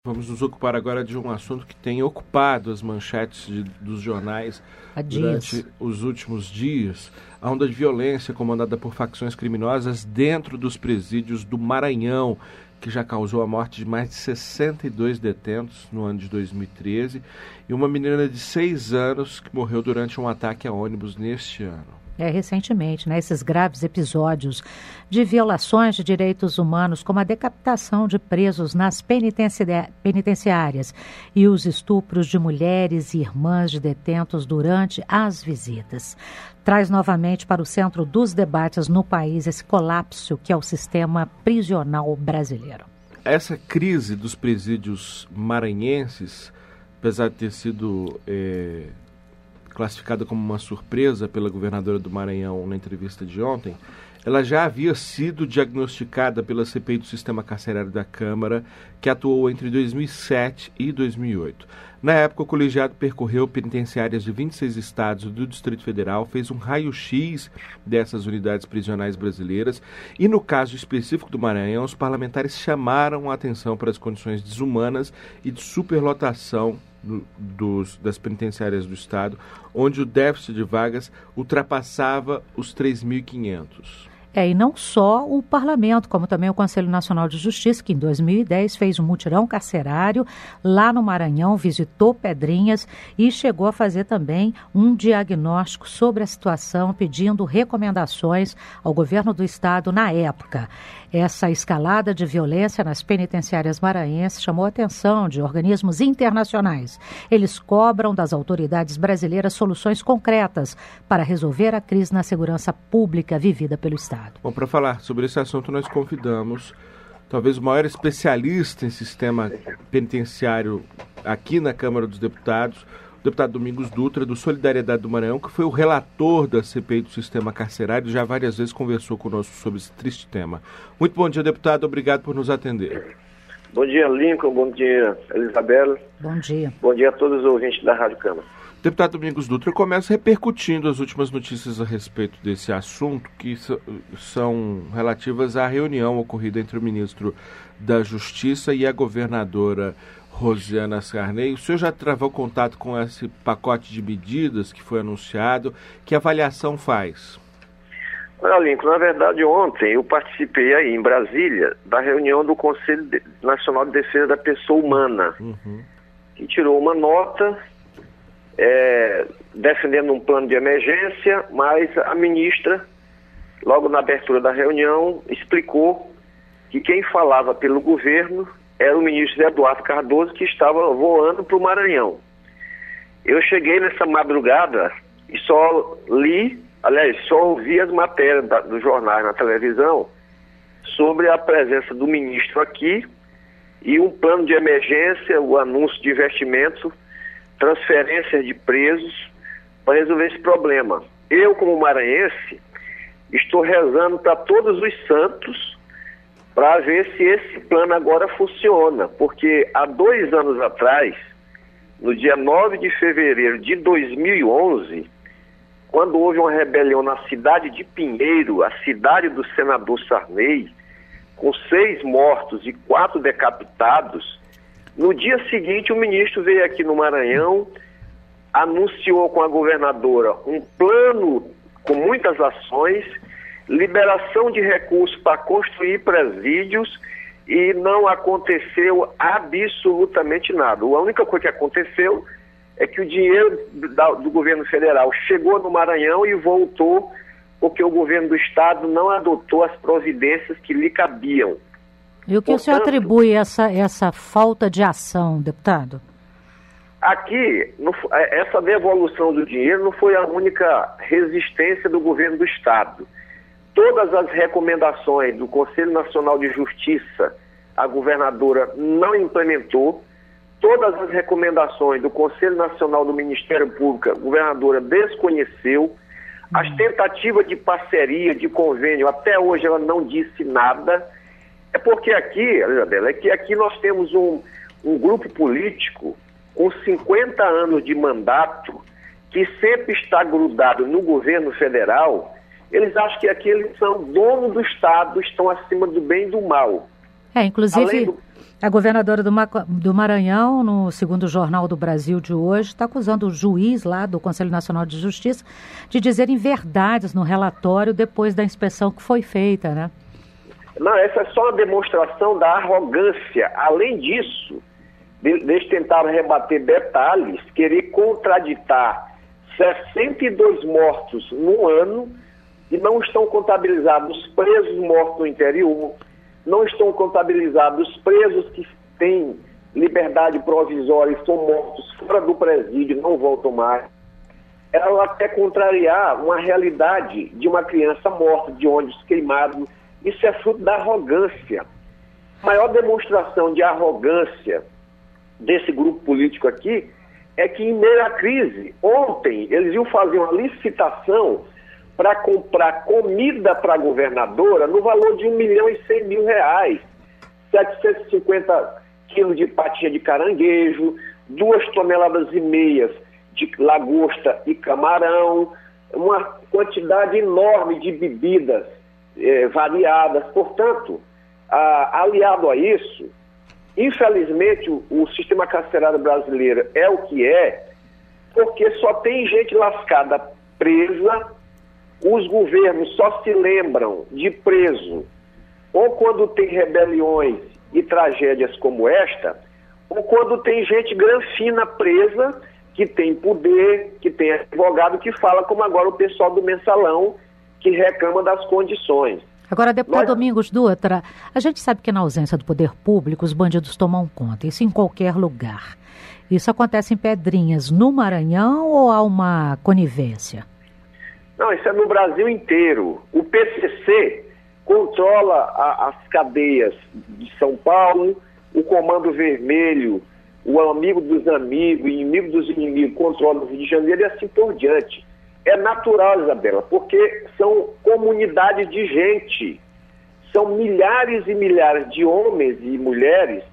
Vamos nos ocupar agora de um assunto que tem ocupado as manchetes dos jornais durante os últimos dias. A onda de violência comandada por facções criminosas dentro dos presídios do Maranhão, que já causou a morte de mais de 62 detentos no ano de 2013, e uma menina de 6 anos que morreu durante um ataque a ônibus neste ano. Recentemente, esses graves episódios de violações de direitos humanos, como a decapitação de presos nas penitenciárias e os estupros de mulheres e irmãs de detentos durante as visitas. Traz novamente para o centro dos debates no país esse colapso que é o sistema prisional brasileiro. Essa crise dos presídios maranhenses, apesar de ter sido classificada como uma surpresa pela governadora do Maranhão na entrevista de ontem, ela já havia sido diagnosticada pela CPI do Sistema Carcerário da Câmara, que atuou entre 2007 e 2008. Na época, o colegiado percorreu penitenciárias de 26 estados do Distrito Federal, fez um raio-x dessas unidades prisionais brasileiras e, no caso específico do Maranhão, os chamaram a atenção para as condições desumanas e de superlotação das penitenciárias do Estado, onde o déficit de vagas ultrapassava os 3.500. E não só o Parlamento, como também o Conselho Nacional de Justiça, que em 2010 fez um mutirão carcerário lá no Maranhão, visitou Pedrinhas e chegou a fazer também um diagnóstico sobre a situação, pedindo recomendações ao governo do Estado na época. Essa escalada de violência nas penitenciárias maranhenses chamou a atenção de organismos internacionais. Eles cobram das autoridades brasileiras soluções concretas para resolver a crise na segurança pública vivida pelo Estado. Bom, para falar sobre esse assunto, nós convidamos talvez o maior especialista em sistema penitenciário aqui na Câmara dos Deputados, o deputado Domingos Dutra, do Solidariedade do Maranhão, que foi o relator da CPI do Sistema Carcerário e já várias vezes conversou conosco sobre esse triste tema. Muito bom dia, deputado. Obrigado por nos atender. Bom dia, Lincoln. Bom dia, Elisabela. Bom dia. Bom dia a todos os ouvintes da Rádio Câmara. Deputado Domingos Dutra, eu começo repercutindo as últimas notícias a respeito desse assunto, que são relativas à reunião ocorrida entre o ministro da Justiça e a governadora Rosiana Sarney. O senhor já travou contato com esse pacote de medidas que foi anunciado? Que avaliação faz? Olha, Lincoln, na verdade ontem eu participei aí em Brasília da reunião do Conselho Nacional de Defesa da Pessoa Humana, que tirou uma nota defendendo um plano de emergência, mas a ministra, logo na abertura da reunião, explicou que quem falava pelo governo era o ministro Eduardo Cardoso, que estava voando para o Maranhão. Eu cheguei nessa madrugada e só ouvi as matérias dos jornais na televisão sobre a presença do ministro aqui e um plano de emergência, o anúncio de investimento, transferência de presos para resolver esse problema. Eu, como maranhense, estou rezando para todos os santos para ver se esse plano agora funciona, porque há 2 anos atrás, no dia 9 de fevereiro de 2011, quando houve uma rebelião na cidade de Pinheiro, a cidade do senador Sarney, com 6 mortos e 4 decapitados, no dia seguinte o ministro veio aqui no Maranhão, anunciou com a governadora um plano com muitas ações, liberação de recursos para construir presídios e não aconteceu absolutamente nada. A única coisa que aconteceu é que o dinheiro do governo federal chegou no Maranhão e voltou porque o governo do estado não adotou as providências que lhe cabiam. E o que o senhor atribui essa falta de ação, deputado? Aqui, essa devolução do dinheiro não foi a única resistência do governo do estado. Todas as recomendações do Conselho Nacional de Justiça, a governadora não implementou. Todas as recomendações do Conselho Nacional do Ministério Público, a governadora desconheceu. As tentativas de parceria, de convênio, até hoje ela não disse nada. É porque aqui, Isabela, aqui nós temos um grupo político com 50 anos de mandato que sempre está grudado no governo federal. Eles acham que aqui eles são dono do Estado, estão acima do bem e do mal. Inclusive, a governadora do Maranhão, no segundo Jornal do Brasil de hoje, está acusando o juiz lá do Conselho Nacional de Justiça de dizer inverdades no relatório depois da inspeção que foi feita, né? Não, essa é só uma demonstração da arrogância. Além disso, eles tentaram rebater detalhes, querer contraditar 62 mortos no ano e não estão contabilizados presos mortos no interior, não estão contabilizados presos que têm liberdade provisória e são mortos fora do presídio, não voltam mais. Ela quer contrariar uma realidade de uma criança morta, de ônibus queimado. Isso é fruto da arrogância. A maior demonstração de arrogância desse grupo político aqui é que, em meio à crise, ontem eles iam fazer uma licitação para comprar comida para a governadora no valor de R$1.100.000, 750 quilos de patinha de caranguejo, 2,5 toneladas de lagosta e camarão, uma quantidade enorme de bebidas variadas. Portanto, aliado a isso, infelizmente o sistema carcerário brasileiro é o que é, porque só tem gente lascada presa. Os governos só se lembram de preso ou quando tem rebeliões e tragédias como esta, ou quando tem gente granfina presa, que tem poder, que tem advogado, que fala como agora o pessoal do Mensalão, que reclama das condições. Agora, deputado Domingos Dutra, a gente sabe que na ausência do poder público os bandidos tomam conta, isso em qualquer lugar. Isso acontece em Pedrinhas, no Maranhão, ou há uma conivência? Não, isso é no Brasil inteiro. O PCC controla as cadeias de São Paulo, o Comando Vermelho, o amigo dos amigos, inimigo dos inimigos, controla o Rio de Janeiro e assim por diante. É natural, Isabela, porque são comunidades de gente, são milhares e milhares de homens e mulheres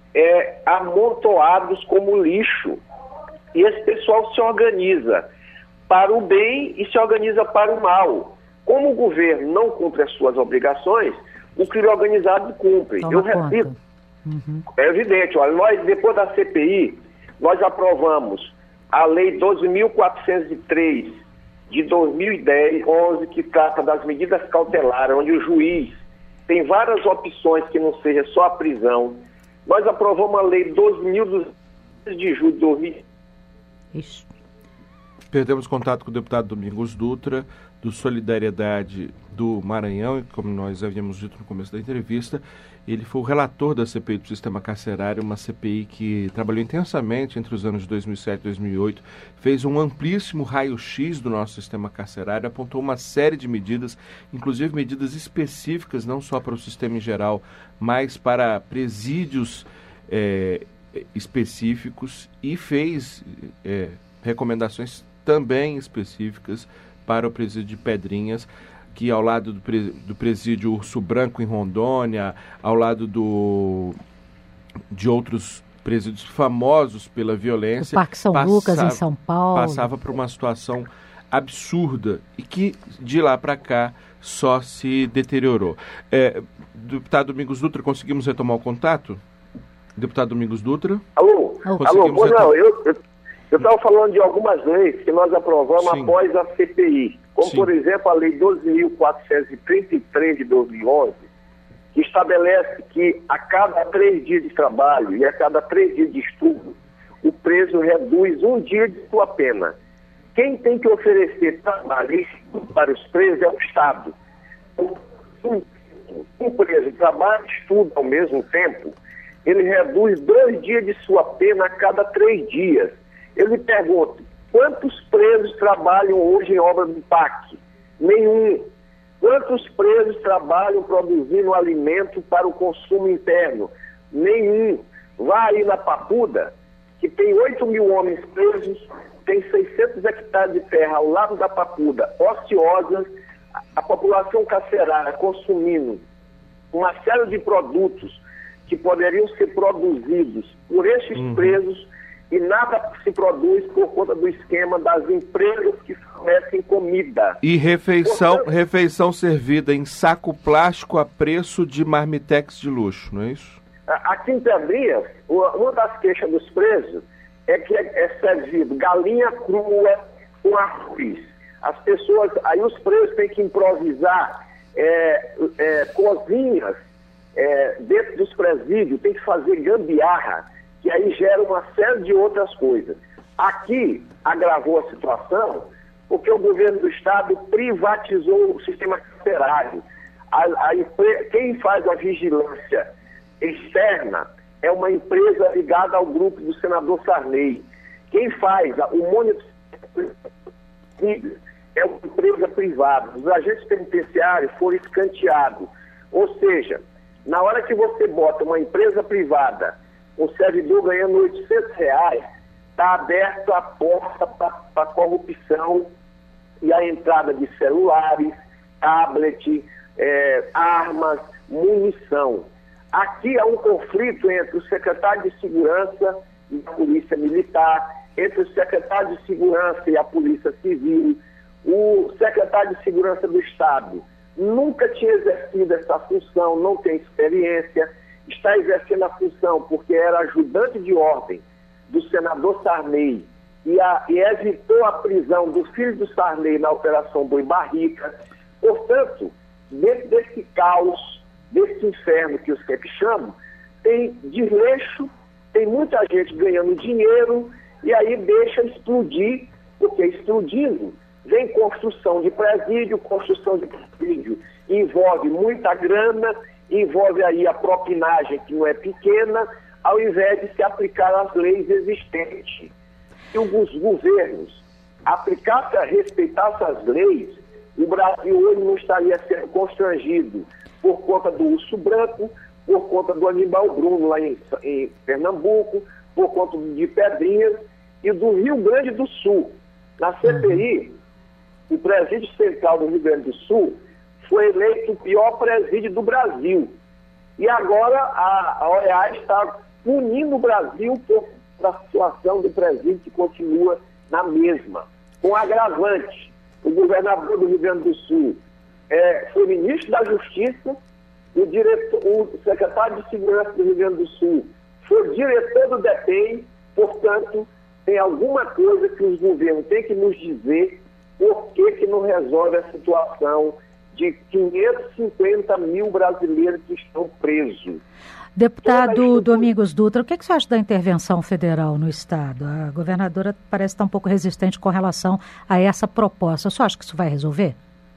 amontoados como lixo. E esse pessoal se organiza para o bem e se organiza para o mal. Como o governo não cumpre as suas obrigações, o crime organizado cumpre. Eu repito, é evidente, olha, nós, depois da CPI, nós aprovamos a Lei 12.403 de 2011, que trata das medidas cautelares, onde o juiz tem várias opções que não seja só a prisão. Nós aprovamos a Lei 12.200 de julho de 2000. Isso. Perdemos contato com o deputado Domingos Dutra, do Solidariedade do Maranhão, e como nós havíamos dito no começo da entrevista, ele foi o relator da CPI do Sistema Carcerário, uma CPI que trabalhou intensamente entre os anos de 2007 e 2008, fez um amplíssimo raio-x do nosso sistema carcerário, apontou uma série de medidas, inclusive medidas específicas, não só para o sistema em geral, mas para presídios específicos, e fez recomendações também específicas para o presídio de Pedrinhas, que ao lado do presídio Urso Branco em Rondônia, ao lado de outros presídios famosos pela violência, o Parque São Lucas em São Paulo, passava por uma situação absurda e que de lá para cá só se deteriorou. Deputado Domingos Dutra, conseguimos retomar o contato? Deputado Domingos Dutra? Alô, pois não, eu estava falando de algumas leis que nós aprovamos após a CPI, como, por exemplo, a Lei 12.433 de 2011, que estabelece que a cada 3 dias de trabalho e a cada 3 dias de estudo, o preso reduz 1 dia de sua pena. Quem tem que oferecer trabalho e estudo para os presos é o Estado. Um preso trabalha e estuda ao mesmo tempo, ele reduz 2 dias de sua pena a cada 3 dias. Eu lhe pergunto, quantos presos trabalham hoje em obra do PAC? Nenhum. Quantos presos trabalham produzindo alimento para o consumo interno? Nenhum. Vá aí na Papuda, que tem 8 mil homens presos, tem 600 hectares de terra ao lado da Papuda, ociosas, a população carcerária consumindo uma série de produtos que poderiam ser produzidos por esses presos, e nada se produz por conta do esquema das empresas que fornecem comida. E refeição servida em saco plástico a preço de marmitex de luxo, não é isso? Aqui em Pedrinhas, uma das queixas dos presos é que é servido galinha crua com arroz. As pessoas, aí os presos têm que improvisar cozinhas dentro dos presídios, tem que fazer gambiarra, que aí gera uma série de outras coisas. Aqui agravou a situação porque o governo do estado privatizou o sistema carcerário. Quem faz a vigilância externa é uma empresa ligada ao grupo do senador Sarney. Quem faz o monitoramento é uma empresa privada. Os agentes penitenciários foram escanteados. Ou seja, na hora que você bota uma empresa privada, o servidor ganhando R$800, está aberta a porta para corrupção e a entrada de celulares, tablet, armas, munição. Aqui há um conflito entre o secretário de Segurança e a Polícia Militar, entre o secretário de Segurança e a Polícia Civil. O secretário de Segurança do Estado nunca tinha exercido essa função, não tem experiência, está exercendo a função porque era ajudante de ordem do senador Sarney e evitou a prisão do filho do Sarney na Operação Boi Barrica. Portanto, dentro desse caos, desse inferno que os CEP chamam, tem desleixo, tem muita gente ganhando dinheiro e aí deixa explodir, porque explodindo vem construção de presídio envolve muita grana, envolve aí a propinagem que não é pequena, ao invés de se aplicar as leis existentes. Se os governos aplicassem, respeitassem as leis, o Brasil hoje não estaria sendo constrangido por conta do urso branco, por conta do Aníbal Bruno lá em Pernambuco, por conta de Pedrinhas e do Rio Grande do Sul. Na CPI, o presídio central do Rio Grande do Sul foi eleito o pior presídio do Brasil. E agora a OEA está punindo o Brasil por a situação do presídio que continua na mesma, com agravante. O governador do Rio Grande do Sul foi ministro da Justiça, o secretário de Segurança do Rio Grande do Sul foi diretor do DEPEN, portanto, tem alguma coisa que os governos têm que nos dizer por que não resolve a situação de 550 mil brasileiros que estão presos. Deputado Domingos Dutra, o que você acha da intervenção federal no Estado? A governadora parece estar um pouco resistente com relação a essa proposta. Você acha que isso vai resolver?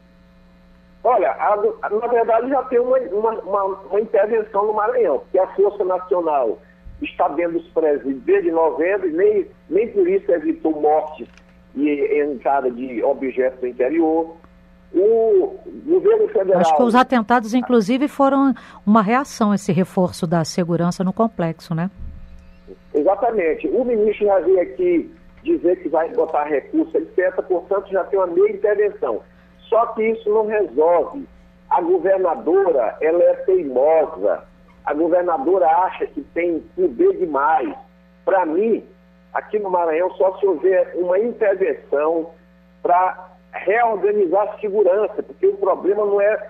Olha, na verdade já tem uma intervenção no Maranhão, porque a Força Nacional está dentro dos presídios desde novembro e nem por isso evitou mortes e entrada de objetos do interior. O governo federal... Acho que os atentados, inclusive, foram uma reação a esse reforço da segurança no complexo, né? Exatamente. O ministro já veio aqui dizer que vai botar recurso, etc., portanto, já tem uma meia intervenção. Só que isso não resolve. A governadora, ela é teimosa. A governadora acha que tem poder demais. Para mim, aqui no Maranhão, só se houver uma intervenção para reorganizar a segurança, porque o problema não é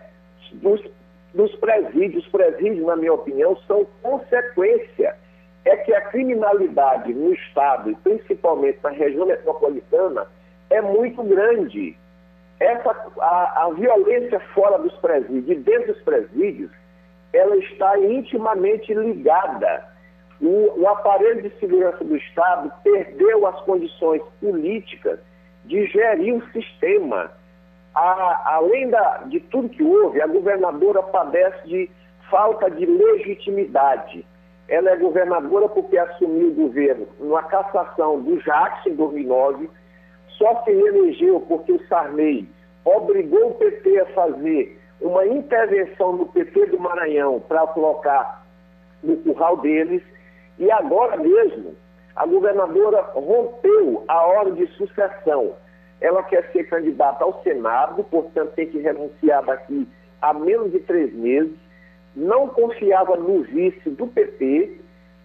dos presídios. Os presídios, na minha opinião, são consequência. É que a criminalidade no Estado, e principalmente na região metropolitana, é muito grande. A violência fora dos presídios e dentro dos presídios, ela está intimamente ligada. O aparelho de segurança do Estado perdeu as condições políticas de gerir o sistema. Além de tudo que houve, a governadora padece de falta de legitimidade. Ela é governadora porque assumiu o governo numa cassação do Jacques em 2009, só se reelegeu porque o Sarney obrigou o PT a fazer uma intervenção no PT do Maranhão para colocar no curral deles, e agora mesmo a governadora rompeu a ordem de sucessão. Ela quer ser candidata ao Senado, portanto tem que renunciar daqui a menos de 3 meses, não confiava no vice do PT,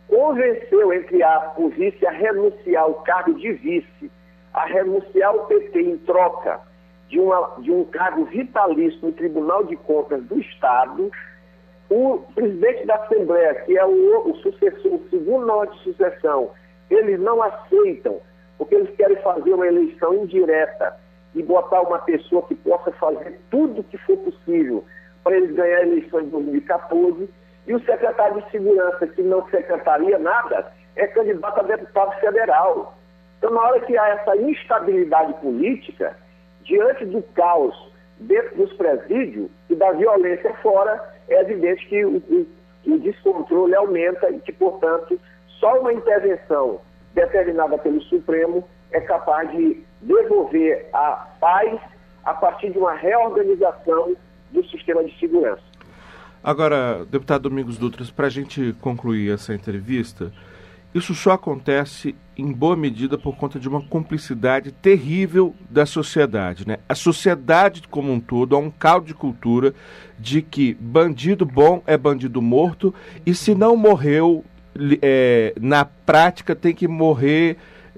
convenceu, entre aspas, o vice a renunciar ao cargo de vice, a renunciar ao PT em troca de um cargo vitalício no Tribunal de Contas do Estado. O presidente da Assembleia, que é o sucessor, o segundo na ordem de sucessão, eles não aceitam, porque eles querem fazer uma eleição indireta e botar uma pessoa que possa fazer tudo o que for possível para eles ganhar a eleição de 2014. E o secretário de Segurança, que não secretaria nada, é candidato a deputado federal. Então, na hora que há essa instabilidade política, diante do caos dentro dos presídios e da violência fora, é evidente que o descontrole aumenta e que, portanto, só uma intervenção determinada pelo Supremo é capaz de devolver a paz a partir de uma reorganização do sistema de segurança. Agora, deputado Domingos Dutra, para a gente concluir essa entrevista, isso só acontece em boa medida por conta de uma cumplicidade terrível da sociedade, né? A sociedade como um todo há um caldo de cultura de que bandido bom é bandido morto e se não morreu, na prática tem que morrer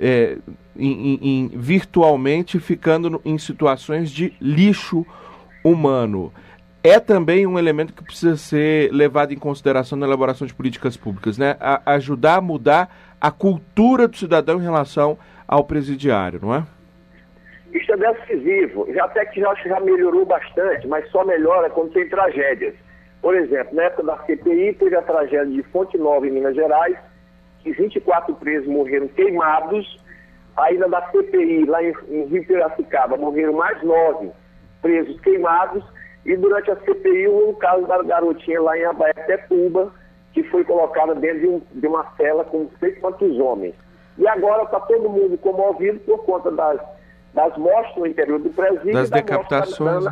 virtualmente, ficando em situações de lixo humano. É também um elemento que precisa ser levado em consideração na elaboração de políticas públicas, né? Ajudar a mudar a cultura do cidadão em relação ao presidiário, não é? Isso é decisivo. Até que já melhorou bastante, mas só melhora quando tem tragédias. Por exemplo, na época da CPI, teve a tragédia de Fonte Nova, em Minas Gerais, que 24 presos morreram queimados. Ainda da CPI, lá em Rio Piracicaba, morreram mais 9 presos queimados. E durante a CPI, um caso da garotinha lá em Abaetetuba, que foi colocada dentro de uma cela com não sei quantos homens. E agora está todo mundo comovido por conta das mortes no interior do presídio. Das e da decapitações.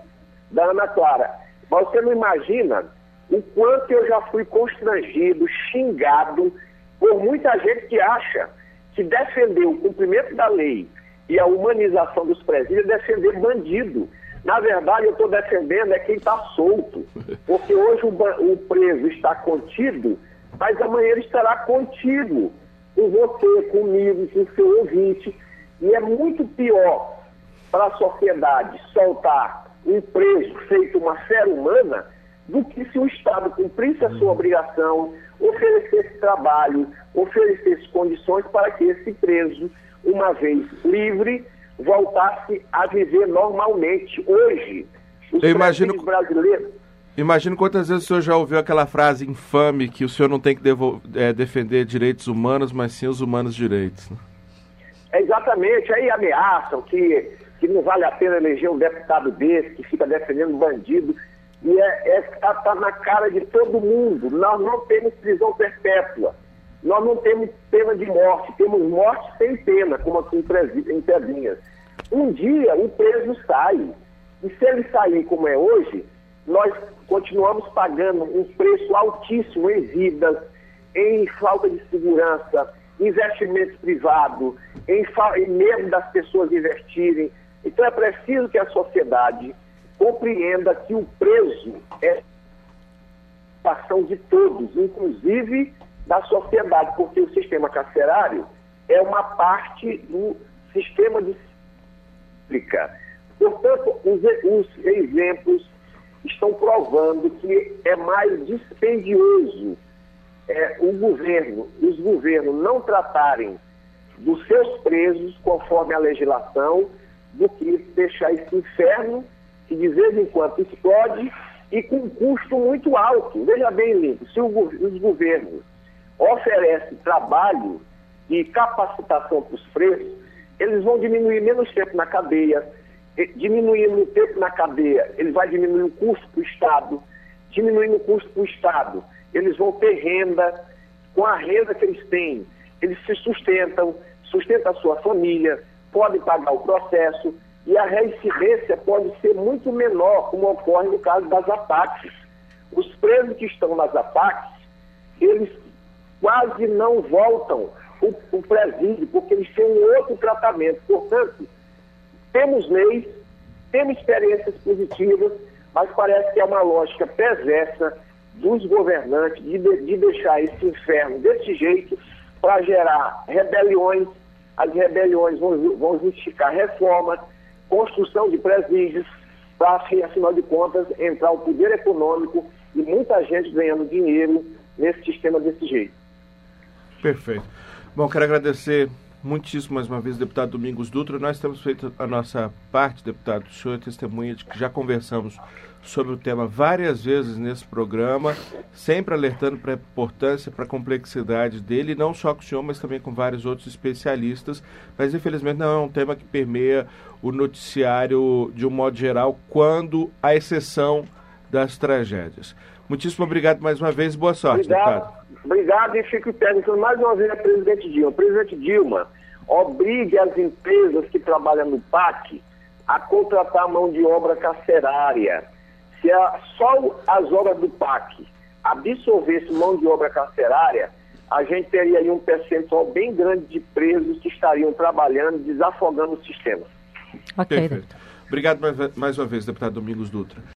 Da Ana Clara. Mas você não imagina o quanto eu já fui constrangido, xingado por muita gente que acha que defender o cumprimento da lei e a humanização dos presídios é defender bandido. Na verdade, eu estou defendendo quem está solto, porque hoje o preso está contido, mas amanhã ele estará contido com você, comigo, com o seu ouvinte. E é muito pior para a sociedade soltar um preso feito uma fera humana do que se o Estado cumprisse a sua obrigação, oferecesse trabalho, oferecesse condições para que esse preso, uma vez livre, voltasse a viver normalmente. Hoje, os presídios brasileiros... Imagino quantas vezes o senhor já ouviu aquela frase infame que o senhor não tem que defender direitos humanos, mas sim os humanos direitos. Né? Exatamente. Aí ameaçam que não vale a pena eleger um deputado desse, que fica defendendo bandido. E está na cara de todo mundo. Nós não temos prisão perpétua. Nós não temos pena de morte, temos morte sem pena, como aqui em Pedrinhas. Um dia o preso sai, e se ele sair como é hoje, nós continuamos pagando um preço altíssimo em vidas, em falta de segurança, investimento privado, em medo das pessoas investirem. Então é preciso que a sociedade compreenda que o preso é a ação de todos, inclusive da sociedade, porque o sistema carcerário é uma parte do sistema de pública. Portanto, os exemplos estão provando que é mais dispendioso os governos não tratarem dos seus presos conforme a legislação do que deixar esse inferno que de vez em quando explode e com um custo muito alto. Veja bem, Lincoln, se os governos oferecem trabalho e capacitação para os presos, eles vão diminuir menos tempo na cadeia. Diminuindo o tempo na cadeia, ele vai diminuir o custo para o Estado. Diminuindo o custo para o Estado, eles vão ter renda. Com a renda que eles têm, eles se sustentam a sua família, podem pagar o processo e a reincidência pode ser muito menor, como ocorre no caso das APACs. Os presos que estão nas APACs, eles quase não voltam o presídio, porque eles têm um outro tratamento. Portanto, temos leis, temos experiências positivas, mas parece que é uma lógica perversa dos governantes de deixar esse inferno desse jeito para gerar rebeliões. As rebeliões vão justificar reformas, construção de presídios, para, afinal de contas, entrar o poder econômico e muita gente ganhando dinheiro nesse sistema desse jeito. Perfeito. Bom, quero agradecer muitíssimo mais uma vez, deputado Domingos Dutra. Nós temos feito a nossa parte, deputado. O senhor é testemunha de que já conversamos sobre o tema várias vezes nesse programa, sempre alertando para a importância, para a complexidade dele, não só com o senhor, mas também com vários outros especialistas. Mas, infelizmente, não é um tema que permeia o noticiário de um modo geral, quando à exceção das tragédias. Muitíssimo obrigado mais uma vez. Boa sorte, deputado. Obrigado, e fico perguntando mais uma vez ao presidente Dilma. Presidente Dilma, obrigue as empresas que trabalham no PAC a contratar mão de obra carcerária. Se só as obras do PAC absorvessem mão de obra carcerária, a gente teria aí um percentual bem grande de presos que estariam trabalhando, desafogando o sistema. Ok. Perfeito. Obrigado mais uma vez, deputado Domingos Dutra.